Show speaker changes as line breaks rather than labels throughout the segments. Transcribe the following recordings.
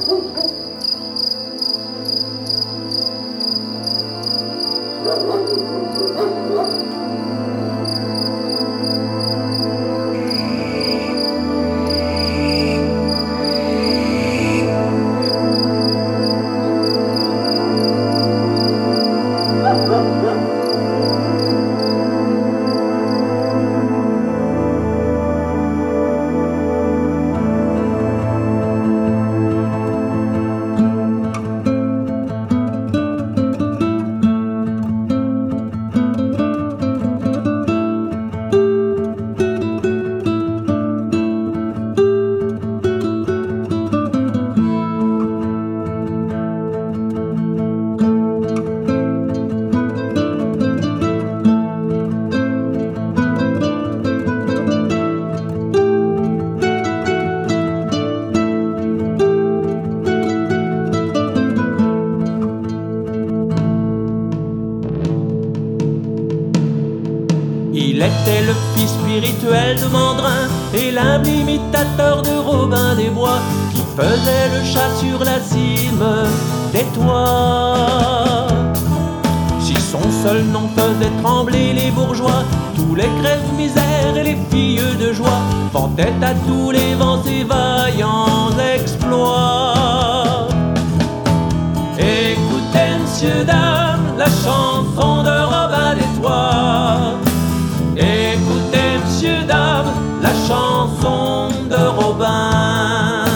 Il était le fils spirituel de Mandrin et l'humble imitateur de Robin des Bois qui faisait le chat sur la cime des toits. Si son seul nom faisait trembler les bourgeois, tous les crèves-misères et les filles de joie vantaient à tous les vents ses vaillants exploits. Écoutez, messieurs, dames, la chanson de Robin des Bois. Écoutez, messieurs, dames, la chanson de Robin.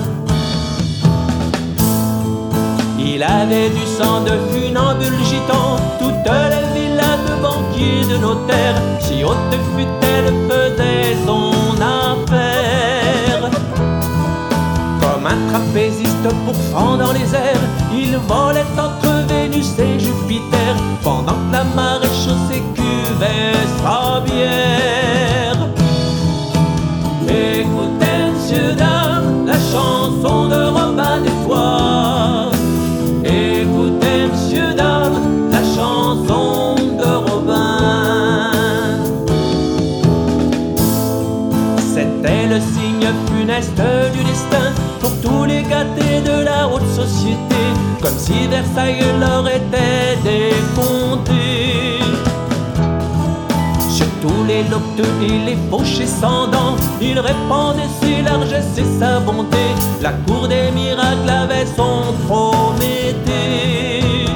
Il avait du sang de funambule gitan, toutes les villas de banquiers, de notaires, si haute fut-elle, faisait son affaire. Comme un trapéziste pourfend dans les airs, il volait entre Vénus et Jupiter, pendant que la maréchaussée cuvait sa bière. Écoutez, messieurs, dames, la chanson de Robin des Bois. Écoutez, messieurs, dames, la chanson de Robin. C'était le signe funeste du destin pour tous les gâtés de la haute société, comme si Versailles leur était décompté. Sur tous les locteux et les fauchés sans dents, il répandait ses largesses et sa bonté. La cour des miracles avait son Prométhée.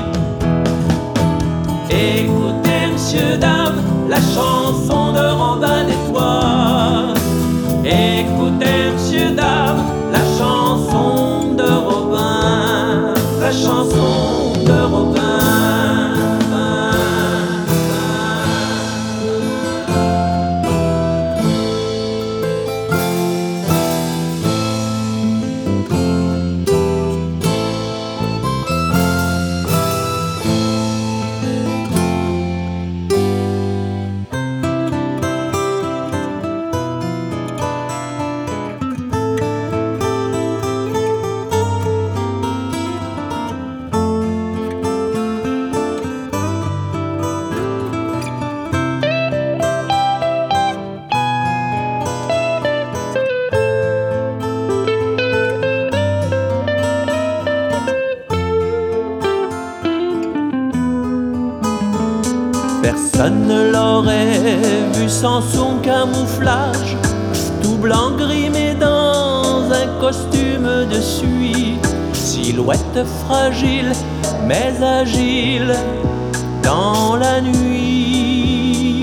Écoutez, messieurs, dames, la chanson de Robin des Bois. Écoutez, messieurs, dames, la chanson de Robin. La chanson de Robin. Personne ne l'aurait vu sans son camouflage, tout blanc grimé dans un costume de suie, silhouette fragile mais agile dans la nuit.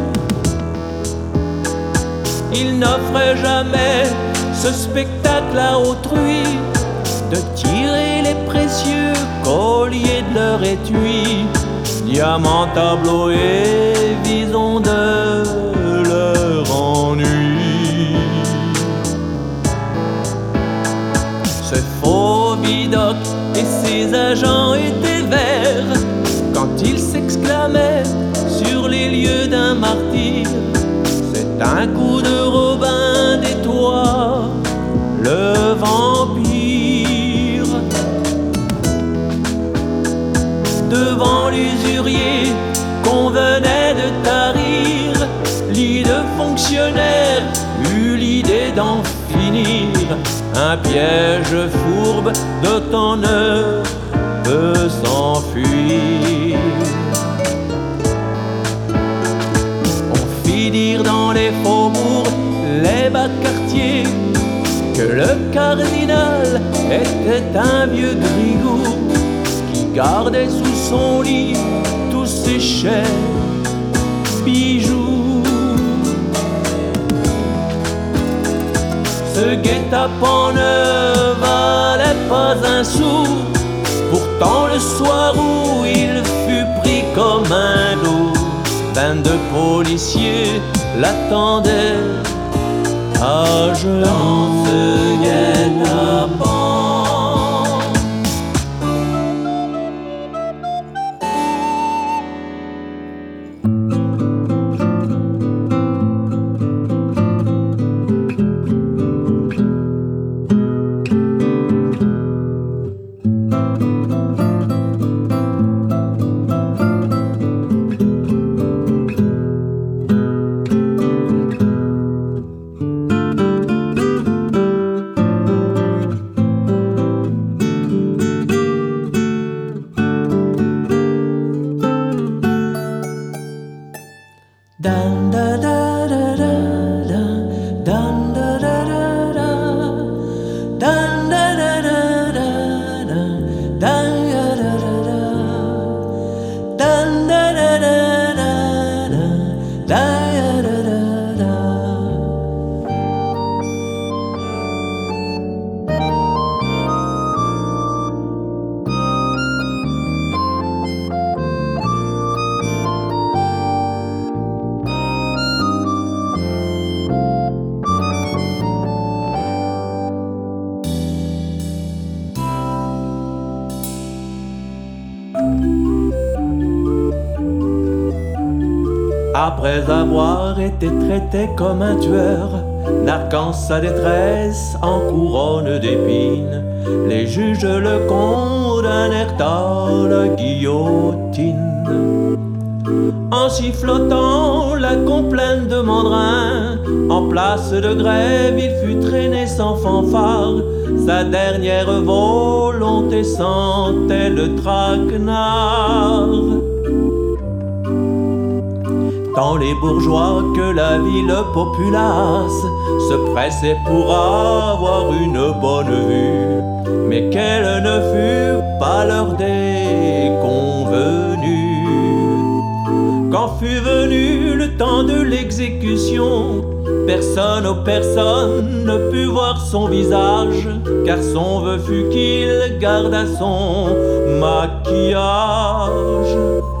Il n'offrait jamais ce spectacle à autrui, de tirer les précieux colliers de leur étui, diamants, tableaux et visons de leur ennui. Ce faux bidoc et ses agents étaient verts quand ils s'exclamaient sur les lieux d'un martyr. C'est un coup de Robin des Bois, le vampire. Devant l'usurier qu'on venait de tarir, lit de fonctionnaire eut l'idée d'en finir. un piège fourbe de ton heure peut s'enfuir. On fit dire dans les faubourgs, les bas quartiers, que le cardinal était un vieux grigou qui gardait sous son lit tous ses chers bijoux. Ce guet-apens ne valait pas un sou. Pourtant le soir où il fut pris comme un loup, 22 policiers l'attendaient à genoux. Dans ce guet-apens, dan da da da da da, dan da da da da, dan da da da da da, dan da da da da, dan da da da da da, dan da da da da. Après avoir été traité comme un tueur, narquant sa détresse en couronne d'épines, les juges le condamnèrent à la guillotine. En sifflotant la complainte de Mandrin, en place de grève il fut traîné sans fanfare. Sa dernière volonté sentait le traquenard. Tant les bourgeois que la ville populace se pressaient pour avoir une bonne vue, mais quelle ne fut pas l'heure des convenus. Quand fut venu le temps de l'exécution, personne ne put voir son visage, car son vœu fut qu'il gardât son maquillage.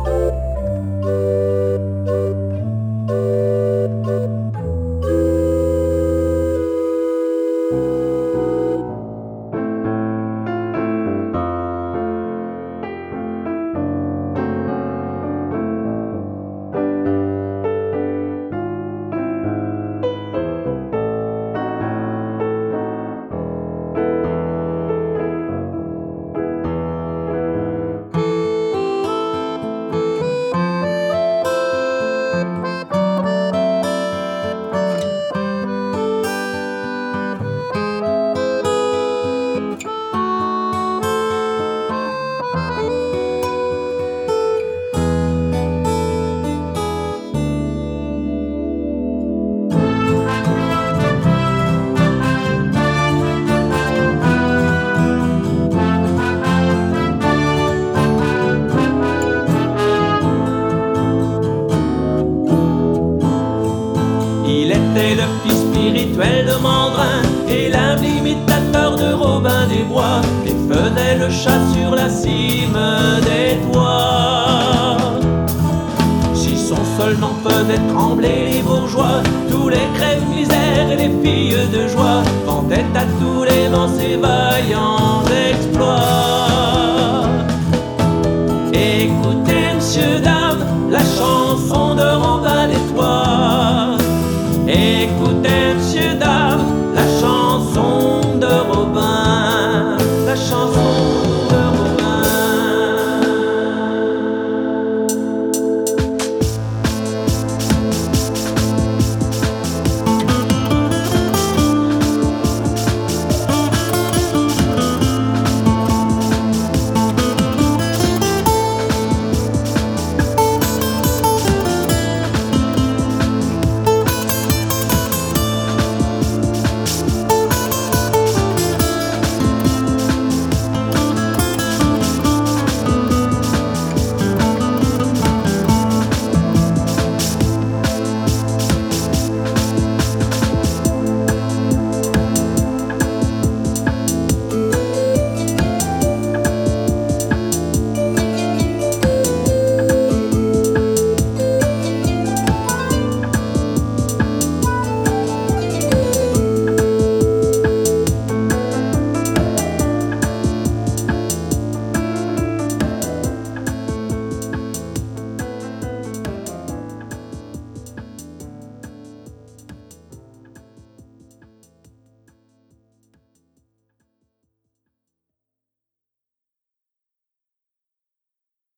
Le fils spirituel de Mandrin et l'humble imitateur de Robin des Bois, et faisait le chat sur la cime des toits. Si son seul nom faisait trembler les bourgeois, tous les crèves-misères et les filles de joie vantaient à tous les vents ses vaillants